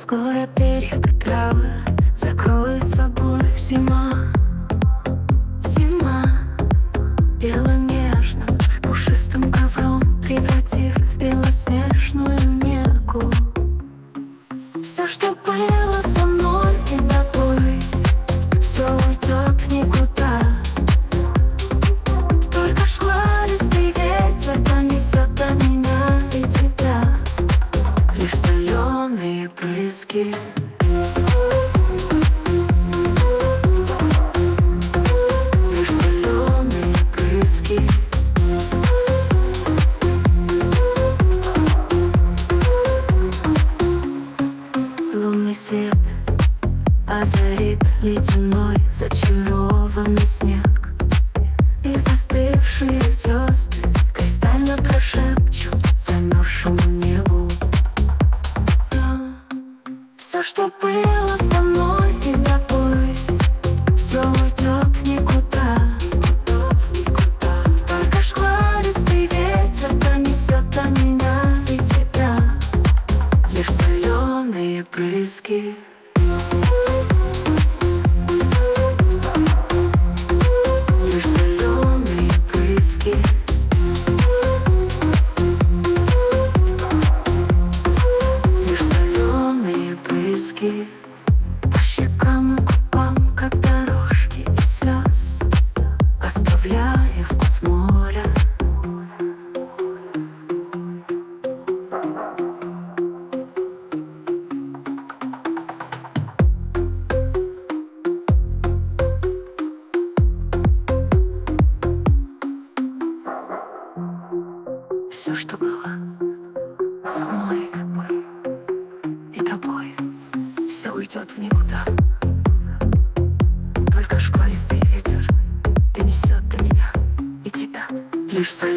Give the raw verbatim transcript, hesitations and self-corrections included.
Скоро берег и травы закроет собой зима. Зима белым нежным пушистым ковром превратив в белоснежную Негу. Все, что было со мной и тобой, все уйдет в никуда. Только шквалистый ветер донесет до меня и тебя лишь соленые брызги. Лишь соленые брызги. Лунный свет озарит ледяной зачарованный снег, и застывшие звезды кристально прошепчут замерзшему небу. Все, что было со мной и тобой, все уйдет в никуда. Только шквалистый ветер пронесет до меня и тебя лишь соленые брызги. Лишь соленые брызги. Лишь соленые брызги. По щекам и губам, как дорожки из слез, оставляя вкус моря. Все, что было со мной и тобой, все уйдет в никуда. Только шквалистый ветер донесет до меня и тебя лишь соленые